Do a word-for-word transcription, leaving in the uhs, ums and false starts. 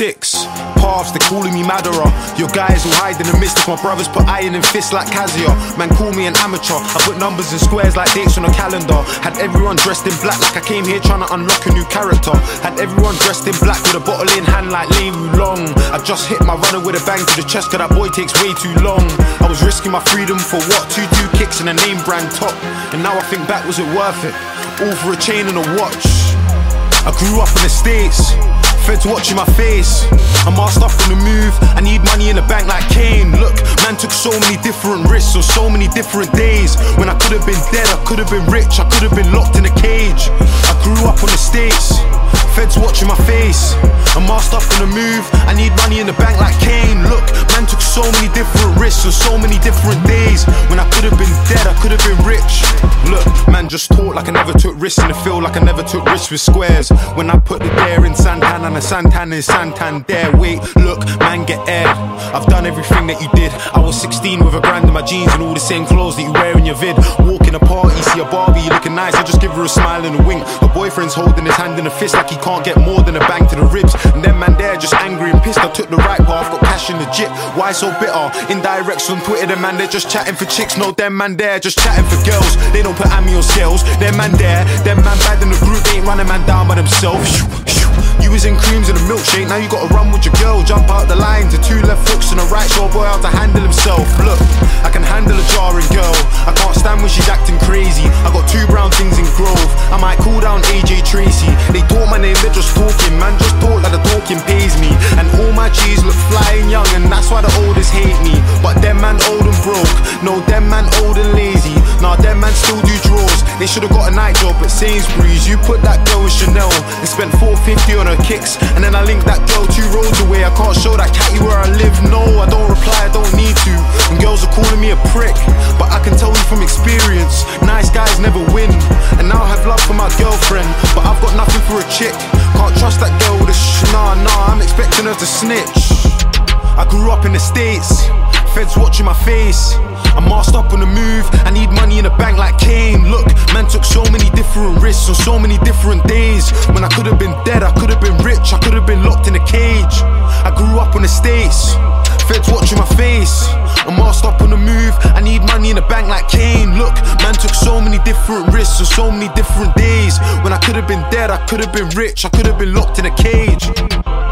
six. Paths, they calling me Madara. Your guys will hide in the mist. If my brothers put iron in fists like Kazuya. Man call me an amateur. I put numbers in squares like dates on a calendar. Had everyone dressed in black like I came here trying to unlock a new character. Had everyone dressed in black with a bottle in hand like Lei Wulong. I just hit my runner with a bang to the chest cause that boy takes way too long. I was risking my freedom for what? Two two kicks and a name brand top. And now I think back, was it worth it? All for a chain and a watch. I grew up in the States, feds watching my face. I'm asked up on the move, I need money in the bank like Kane. Look, man took so many different risks on so many different days. When I could have been dead, I could have been rich, I could have been locked in a cage. I grew up on the States, feds watching my face. I'm asked up on the move, I need money in the bank like Kane. Look, man took so many different risks on so many different days. When I could have been dead, I could have been rich. Look, man just talk like I never took risks in the field, like I never took risks with squares. When I put the dare in Santan and the Santan in Santander. Wait, look, man get aired. I've done everything that you did. I was sixteen with a grand in my jeans and all the same clothes that you wear in your vid. Walk in a party, see a Barbie, you looking nice, I just give her a smile and a wink. My boyfriend's holding his hand in a fist like he can't get more than a bang to the ribs. And then man there just angry and pissed. I took the right path, got cash in the jip. Why so bitter? Indirects on Twitter, them man they're just chatting for chicks. No, them man there just chatting for girls. They don't put Ammy on scales. Them man there, them man bad in the group, they ain't running man down by themselves. You was in creams and a milkshake, now you gotta run with your girl. Jump out the line to two left hooks and a right, show a boy how to handle himself. Look, I can handle a jarring girl, I can't stand when she's acting crazy. I got two brown things in Grove, I might cool down A J Tracy. They talk my name, they're just talking, man just talk like the talking pays me. And all my G's look flying young and that's why the oldest hate me. But them man old and broke, no them man old and lazy. Nah, them man still do draws, they should've got a night job at Sainsbury's. You put that girl with Chanel and spent four fifty on her kicks, and then I link that girl two roads away. I can't show that catty where I live, no, I don't reply, I don't need to. And girls are calling me a prick, but I can tell you from experience, nice guys never win. And now I have love for my girlfriend, but I've got nothing for a chick. Can't trust that girl with a sh- nah, nah, I'm expecting her to snitch. I grew up in the States, feds watching my face. I'm masked up on the move, I need money in the bank like Kane. Look, man took so many different risks on so many different days. When I could have been dead, I could have been rich, I could have been locked in a cage. I grew up on the States, feds watching my face. I'm masked up on the move, I need money in the bank like Kane. Look, man took so many different risks on so many different days. When I could have been dead, I could have been rich, I could have been locked in a cage.